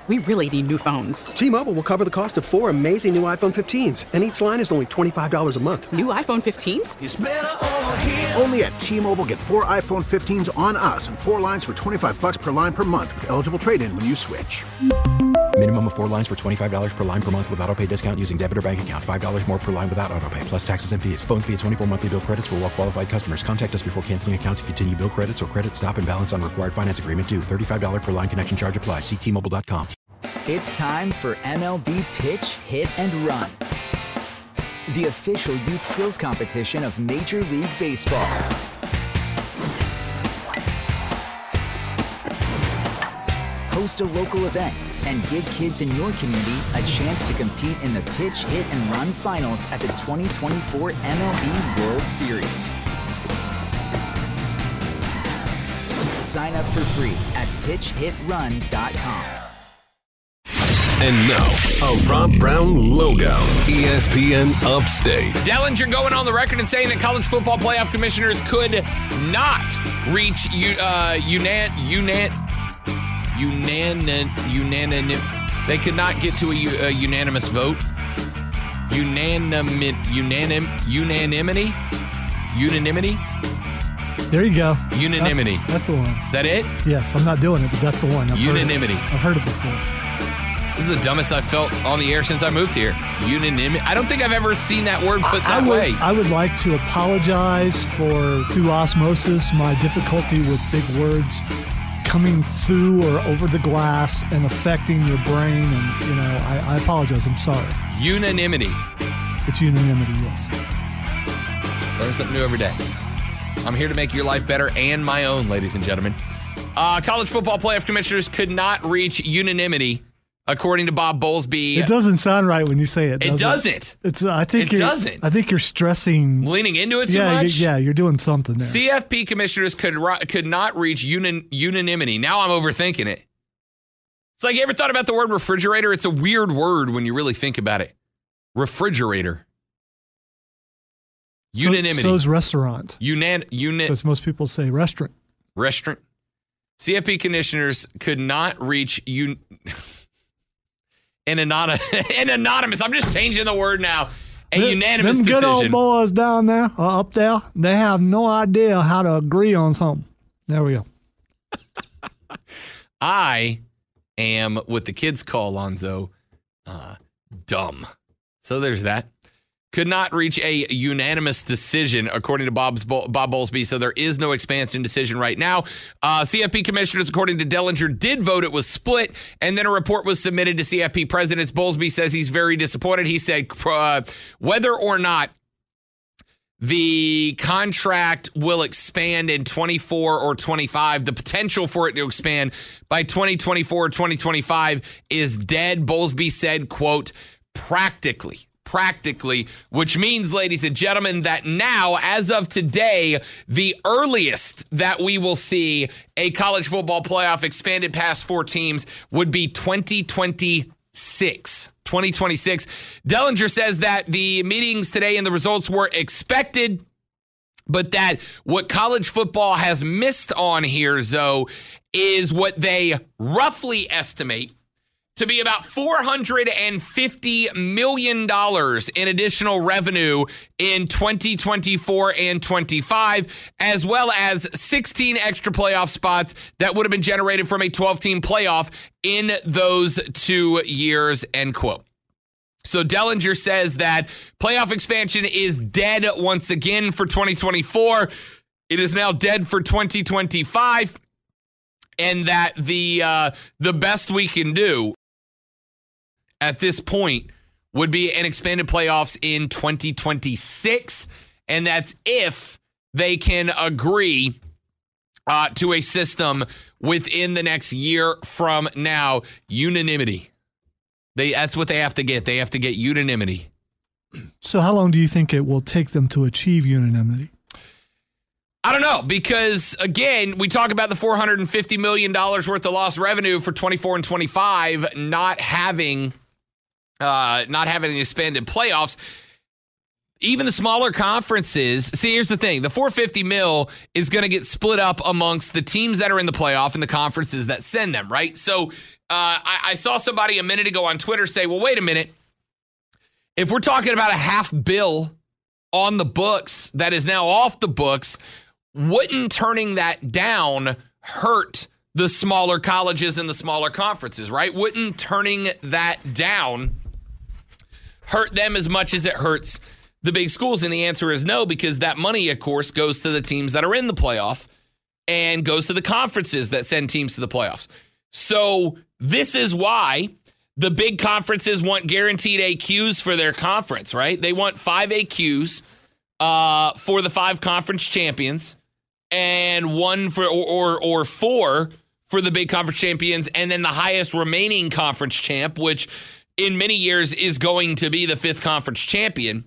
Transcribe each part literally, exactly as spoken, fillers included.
We really need new phones. T-Mobile will cover the cost of four amazing new iPhone fifteens, and each line is only twenty-five dollars a month. New iPhone fifteens? It's better over here. Only at T-Mobile, get four iPhone fifteens on us and four lines for twenty-five dollars per line per month with eligible trade-in when you switch. Minimum of four lines for twenty-five dollars per line per month with autopay discount using debit or bank account. five dollars more per line without autopay, plus taxes and fees. Phone fee at twenty-four monthly bill credits for well-qualified customers. Contact us before canceling account to continue bill credits or credit stop and balance on required finance agreement due. thirty-five dollars per line connection charge applies. See T Mobile dot com. It's time for M L B Pitch, Hit, and Run, the official youth skills competition of Major League Baseball. Host a local event and give kids in your community a chance to compete in the Pitch, Hit, and Run finals at the twenty twenty-four M L B World Series. Sign up for free at pitch hit run dot com. And now, a Rob Brown logo, E S P N Upstate. Dellinger going on the record and saying that college football playoff commissioners could not reach uh, unan unan unanin unanin. They could not get to a, a unanimous vote. Unanim unanim unanimity unanimity. There you go. Unanimity. That's, that's the one. Is that it? Yes, I'm not doing it, but that's the one. I've Unanimity. Heard I've heard it before. This is the dumbest I've felt on the air since I moved here. Unanimity. I don't think I've ever seen that word put that I would, way. I would like to apologize for, through osmosis, my difficulty with big words coming through or over the glass and affecting your brain. And, you know, I, I apologize. I'm sorry. Unanimity. It's unanimity, yes. Learn something new every day. I'm here to make your life better and my own, ladies and gentlemen. Uh, college football playoff commissioners could not reach unanimity, according to Bob Bowlesby. It doesn't sound right when you say it. It does doesn't. It? It's. Uh, I think it you're, doesn't. I think you're stressing, leaning into it too yeah, much. Yeah, you're doing something there. C F P commissioners could could not reach unan, unanimity. Now I'm overthinking it. It's like, you ever thought about the word refrigerator? It's a weird word when you really think about it. Refrigerator. Unanimity. So, so is restaurant. Unan, uni- Because most people say restaurant. Restaurant. C F P commissioners could not reach un- an, anonymous, an anonymous. I'm just changing the word now. A them, unanimous them decision. Them good old boys down there, uh, up there, they have no idea how to agree on something. There we go. I am what the kids call, Lonzo, uh, dumb. So there's that. Could not reach a unanimous decision, according to Bob's, Bob Bowlesby, so there is no expansion decision right now. Uh, C F P commissioners, according to Dellinger, did vote. It was split, and then a report was submitted to C F P presidents. Bowlesby says he's very disappointed. He said uh, whether or not the contract will expand in twenty-four or twenty-five, the potential for it to expand by twenty twenty-four or twenty twenty-five is dead. Bowlesby said, quote, practically. Practically, which means, ladies and gentlemen, that now, as of today, the earliest that we will see a college football playoff expanded past four teams would be twenty twenty-six. twenty twenty-six. Dellinger says that the meetings today and the results were expected, but that what college football has missed on here, Zoe, is what they roughly estimate to be about four hundred fifty million dollars in additional revenue in twenty twenty-four and twenty-five, as well as sixteen extra playoff spots that would have been generated from a twelve-team playoff in those two years, end quote. So Dellinger says that playoff expansion is dead once again for twenty twenty-four. It is now dead for twenty twenty-five, and that the uh, the best we can do at this point would be an expanded playoffs in twenty twenty-six, and that's if they can agree uh, to a system within the next year from now. Unanimity. They that's what they have to get. They have to get unanimity. So how long do you think it will take them to achieve unanimity? I don't know, because, again, we talk about the four hundred fifty million dollars worth of lost revenue for twenty-four and twenty-five not having... Uh, not having any expanded playoffs. even the smaller conferences, see, here's the thing. The four hundred fifty mil is going to get split up amongst the teams that are in the playoff and the conferences that send them, right? So uh, I, I saw somebody a minute ago on Twitter say, well, wait a minute. If we're talking about a half bill on the books that is now off the books, wouldn't turning that down hurt the smaller colleges and the smaller conferences, right? Wouldn't turning that down hurt them as much as it hurts the big schools? And the answer is no, because that money, of course, goes to the teams that are in the playoff and goes to the conferences that send teams to the playoffs. So this is why the big conferences want guaranteed A Qs for their conference, right? They want five A Qs uh, for the five conference champions and one for or, or or four for the big conference champions, and then the highest remaining conference champ, which in many years is going to be the fifth conference champion,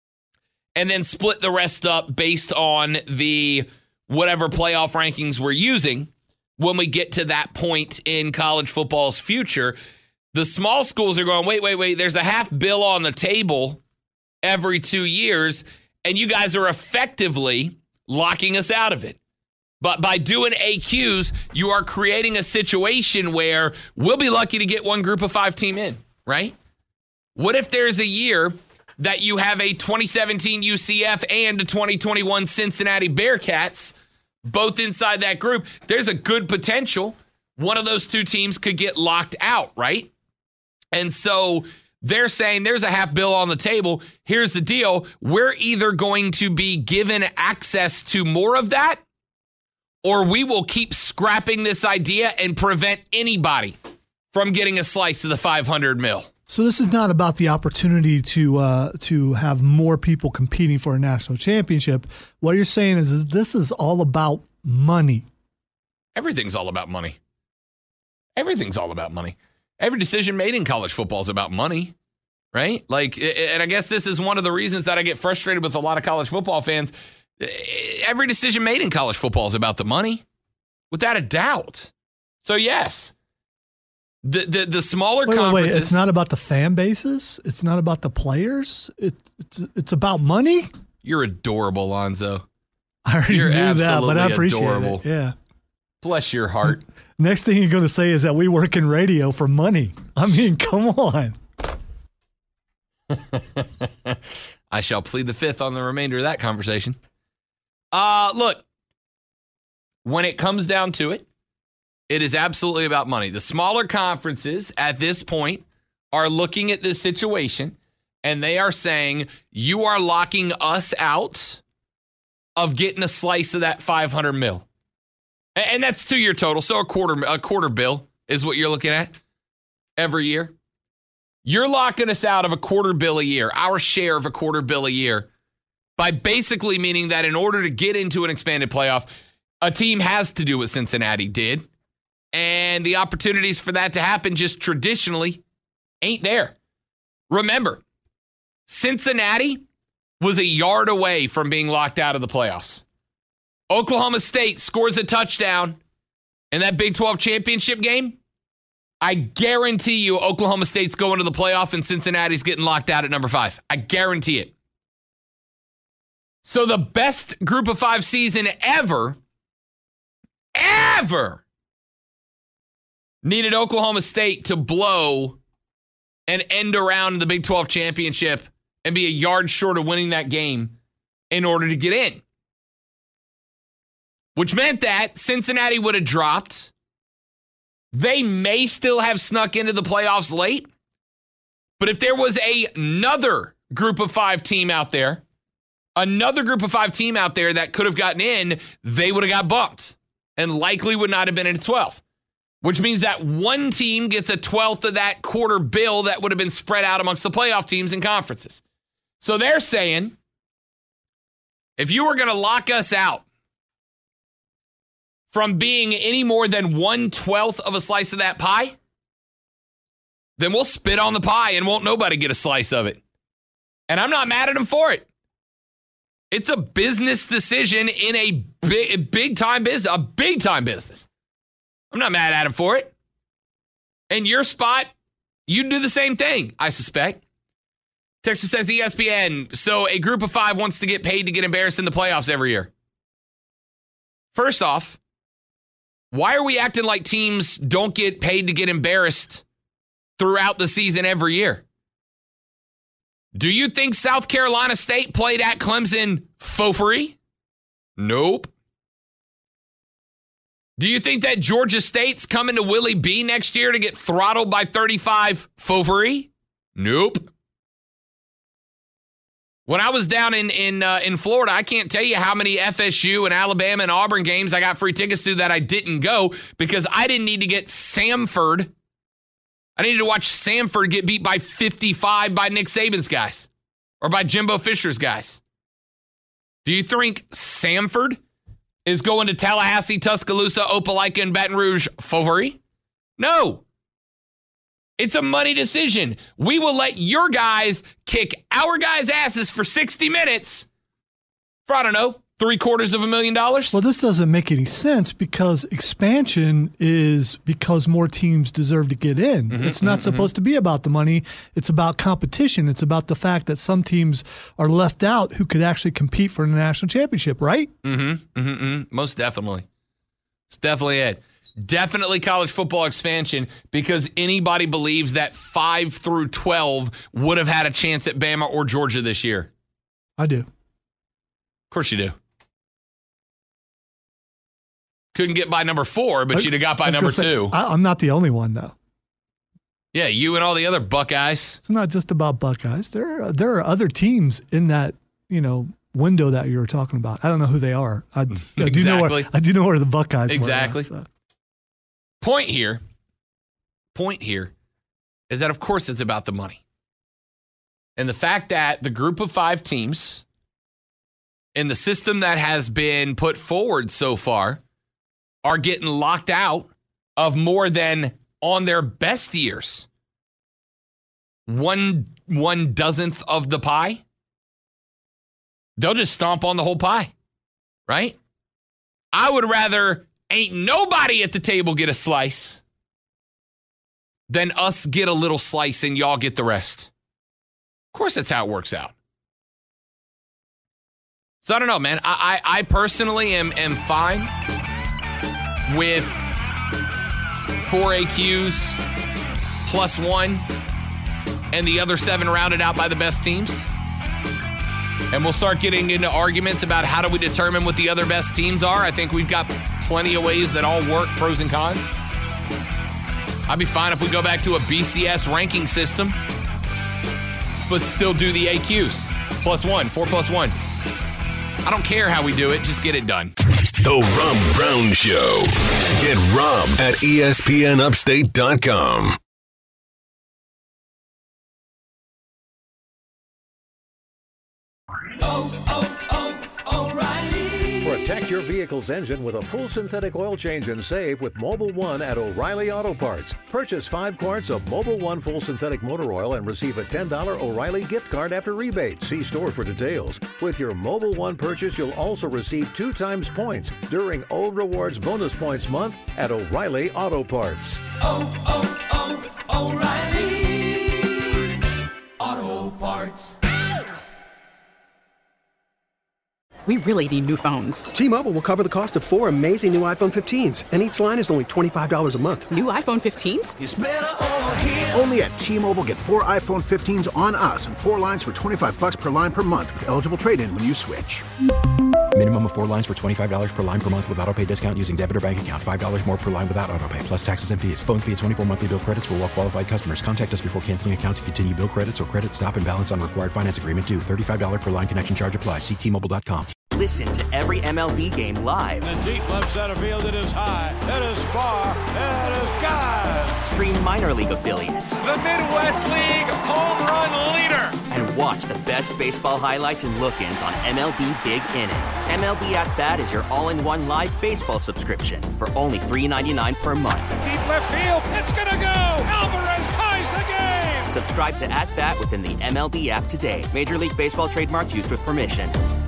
and then split the rest up based on the whatever playoff rankings we're using when we get to that point in college football's future. The small schools are going, wait, wait, wait, there's a half bill on the table every two years, and you guys are effectively locking us out of it. But by doing A Qs, you are creating a situation where we'll be lucky to get one group of five team in, right? What if there's a year that you have a twenty seventeen U C F and a twenty twenty-one Cincinnati Bearcats both inside that group? There's a good potential one of those two teams could get locked out, right? And so they're saying there's a half bill on the table. Here's the deal. We're either going to be given access to more of that, or we will keep scrapping this idea and prevent anybody from getting a slice of the five hundred mil. So this is not about the opportunity to uh, to have more people competing for a national championship. What you're saying is this is all about money. Everything's all about money. Everything's all about money. Every decision made in college football is about money, right? Like, and I guess this is one of the reasons that I get frustrated with a lot of college football fans. Every decision made in college football is about the money, without a doubt. So yes, the the, the smaller wait, conferences. Wait, wait, it's not about the fan bases. It's not about the players. It, it's it's about money. You're adorable, Lonzo. I already You're knew that, but I appreciate adorable. it. Yeah. Bless your heart. Next thing you're going to say is that we work in radio for money. I mean, come on. I shall plead the fifth on the remainder of that conversation. Uh, look, when it comes down to it, it is absolutely about money. The smaller conferences at this point are looking at this situation, and they are saying, you are locking us out of getting a slice of that five hundred mil. And that's two-year total, so a quarter a quarter bill is what you're looking at every year. You're locking us out of a quarter bill a year, our share of a quarter bill a year, by basically meaning that in order to get into an expanded playoff, a team has to do what Cincinnati did. And the opportunities for that to happen just traditionally ain't there. Remember, Cincinnati was a yard away from being locked out of the playoffs. Oklahoma State scores a touchdown in that Big twelve championship game. I guarantee you Oklahoma State's going to the playoff and Cincinnati's getting locked out at number five. I guarantee it. So the best group of five season ever, ever needed Oklahoma State to blow and end around the Big twelve championship and be a yard short of winning that game in order to get in. Which meant that Cincinnati would have dropped. They may still have snuck into the playoffs late. But if there was a, another group of five team out there, another group of five team out there that could have gotten in, they would have got bumped and likely would not have been in a twelfth. Which means that one team gets a twelfth of that quarter bill that would have been spread out amongst the playoff teams and conferences. So they're saying, if you were going to lock us out from being any more than one twelfth of a slice of that pie, then we'll spit on the pie and won't nobody get a slice of it. And I'm not mad at them for it. It's a business decision in a big, big time business, a big time business. I'm not mad at him for it. In your spot, you'd do the same thing, I suspect. Texas says E S P N, so a group of five wants to get paid to get embarrassed in the playoffs every year. First off, why are we acting like teams don't get paid to get embarrassed throughout the season every year? Do you think South Carolina State played at Clemson for free? Nope. Do you think that Georgia State's coming to Willie B next year to get throttled by thirty-five for free? Nope. When I was down in in uh, in Florida, I can't tell you how many F S U and Alabama and Auburn games I got free tickets to that I didn't go because I didn't need to get Samford. I needed to watch Samford get beat by fifty-five by Nick Saban's guys or by Jimbo Fisher's guys. Do you think Samford is going to Tallahassee, Tuscaloosa, Opelika, and Baton Rouge for free? No. It's a money decision. We will let your guys kick our guys' asses for sixty minutes for, I don't know, three quarters of a million dollars. Well, this doesn't make any sense because expansion is because more teams deserve to get in. Mm-hmm, it's not mm-hmm, supposed to be about the money. It's about competition. It's about the fact that some teams are left out who could actually compete for the national championship, right? Mm-hmm, mm-hmm, mm-hmm. Most definitely. It's definitely it. Definitely college football expansion because anybody believes that five through twelve would have had a chance at Bama or Georgia this year. I do. Of course you do. Couldn't get by number four, but I, you'd have got by number say, two. I, I'm not the only one, though. Yeah, you and all the other Buckeyes. It's not just about Buckeyes. There are, there are other teams in that, you know, window that you were talking about. I don't know who they are. I, I exactly. do know where I do know where the Buckeyes exactly. were. Exactly. So. Point here, point here is that, of course, it's about the money. And the fact that the group of five teams in the system that has been put forward so far are getting locked out of more than on their best years. One, one dozenth of the pie. They'll just stomp on the whole pie, right? I would rather ain't nobody at the table get a slice than us get a little slice and y'all get the rest. Of course, that's how it works out. So I don't know, man. I I, I personally am am fine with four A Qs plus one and the other seven rounded out by the best teams. And we'll start getting into arguments about how do we determine what the other best teams are. I think we've got plenty of ways that all work, pros and cons. I'd be fine if we go back to a B C S ranking system, but still do the A Qs. Plus one, four plus one. I don't care how we do it, just get it done. The Rob Brown Show. Get Rob at E S P N upstate dot com. Oh, oh, oh, O'Reilly. Protect your vehicle's engine with a full synthetic oil change and save with Mobil one at O'Reilly Auto Parts. Purchase five quarts of Mobil one full synthetic motor oil and receive a ten dollars O'Reilly gift card after rebate. See store for details. With your Mobil one purchase, you'll also receive two times points during O Rewards Bonus Points Month at O'Reilly Auto Parts. Oh, oh, oh, O'Reilly Auto Parts. We really need new phones. T-Mobile will cover the cost of four amazing new iPhone fifteens, and each line is only twenty-five dollars a month. New iPhone fifteens? It's better over here. Only at T-Mobile, get four iPhone fifteens on us and four lines for twenty-five bucks per line per month with eligible trade-in when you switch. Minimum of four lines for twenty-five dollars per line per month with autopay discount using debit or bank account. five dollars more per line without autopay, plus taxes and fees. Phone fee at twenty-four monthly bill credits for well-qualified customers. Contact us before canceling account to continue bill credits or credit stop and balance on required finance agreement due. thirty-five dollars per line connection charge applies. See T Mobile dot com. Listen to every M L B game live. In the deep left center field, it is high, it is far, it is gone. Stream minor league affiliates. The Midwest League home run leader. And watch the best baseball highlights and look-ins on M L B Big Inning. M L B At Bat is your all-in-one live baseball subscription for only three dollars and ninety-nine cents per month. Deep left field, it's gonna go. Alvarez ties the game. Subscribe to At Bat within the M L B app today. Major League Baseball trademarks used with permission.